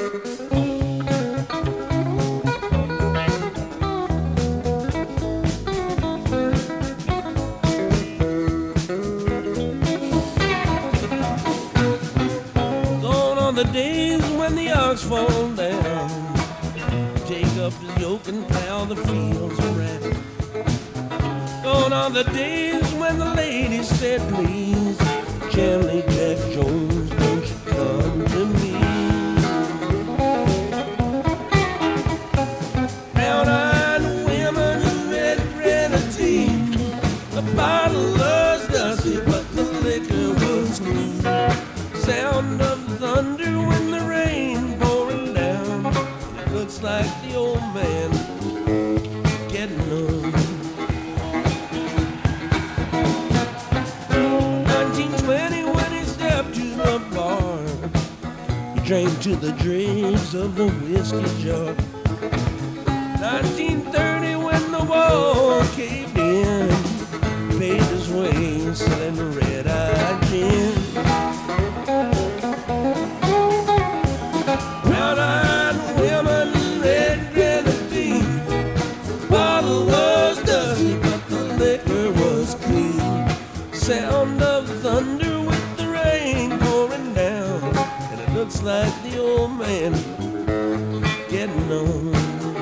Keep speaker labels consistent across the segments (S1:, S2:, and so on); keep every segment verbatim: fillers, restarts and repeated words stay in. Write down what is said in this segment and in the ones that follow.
S1: The days when the ox fall down, take up his yoke and plow the fields around. Gone are the days when the lady said, please, gently Jack Jones, don't you come to me. Brown-eyed women in red grenadine, the bottle was dusty, but the liquor was clean. Sound of thunder when the rain pouring down. It looks like the old man getting on. nineteen twenty when he stepped to the bar, he drank to the dregs of the whiskey jar. nineteen thirty when the wall caved in, paid his way selling red-eyed gin. Sound of thunder with the rain pouring down, and it looks like the old man getting on.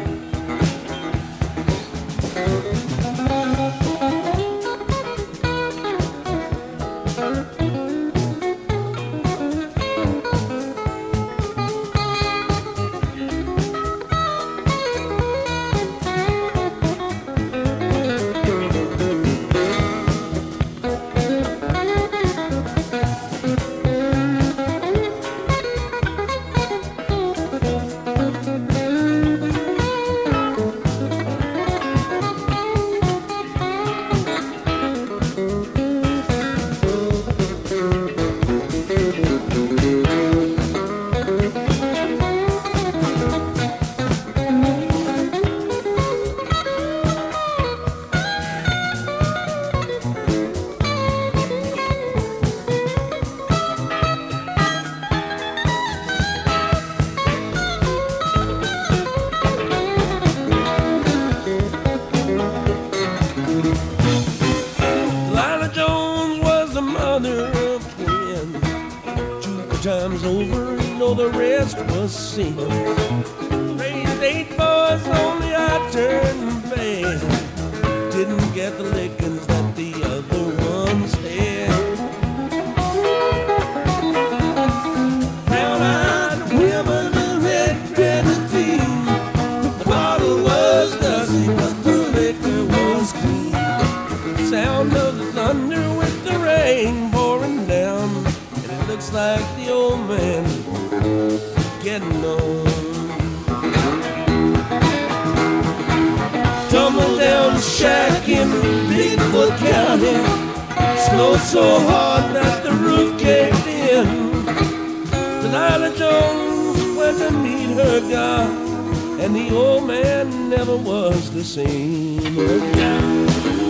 S1: Times over, you know the rest was sin. Raised eight boys, only I turned bad. Didn't get the lickings that the other ones had. Brown-eyed women in red grenadine, the bottle was dusty, but the liquor was clean. Sound of the thunder with the rain pouring down, looks like the old man getting on. Tumble down the shack in Bigfoot County, snowed so hard that the roof caved in. Delilah Jones went to meet her God, and the old man never was the same again.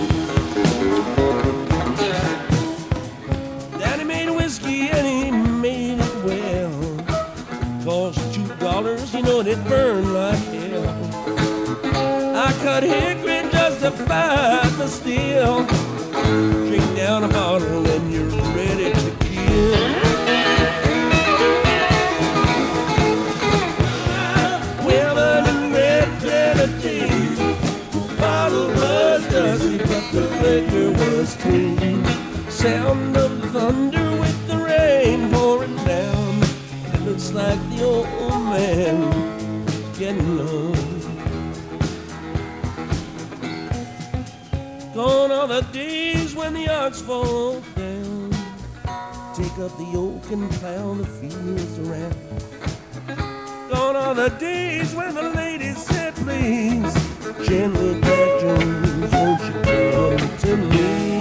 S1: Daddy made whiskey and he made it well. Cost two dollars, you know, and it burned like hell. I cut hickory just to fight the steel. Drink down a bottle and you're ready to kill. Women in red grenadine, the bottle was dusty, but the liquor was clean. Sound of thunder with the rain pouring down, it looks like the old man getting on. Gone are the days when the ox falls down, take up the yoke and plow the fields around. Gone are the days when the lady said, please, gently Jack Jones, won't you come to me.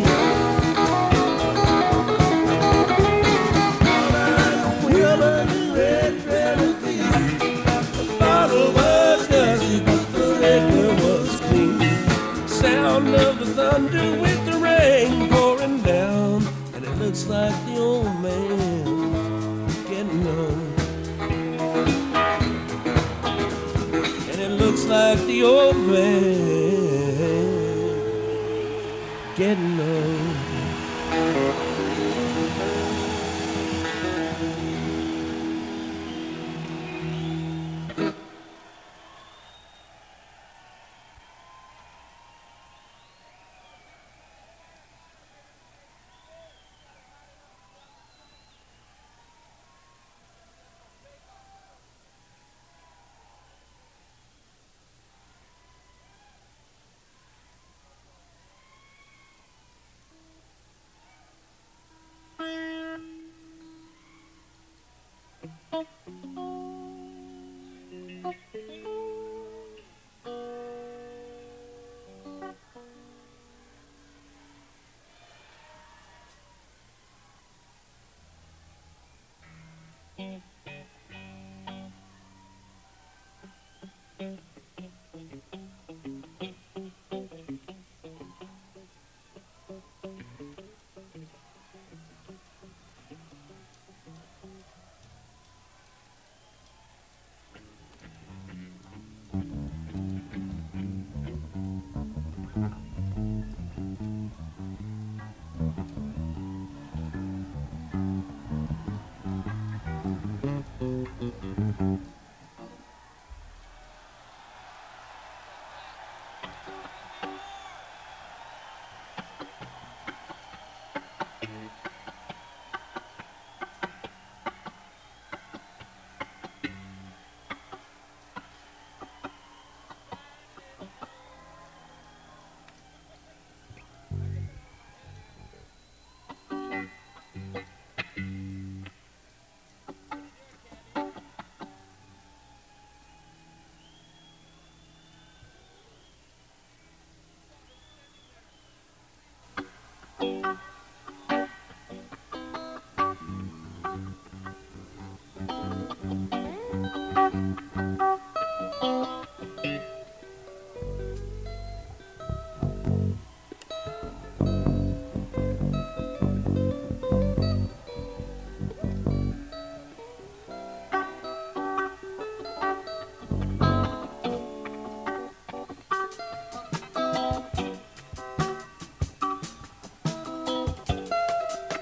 S1: Sound of the thunder with the rain pouring down, and it looks like the old man getting on. like the old man getting old.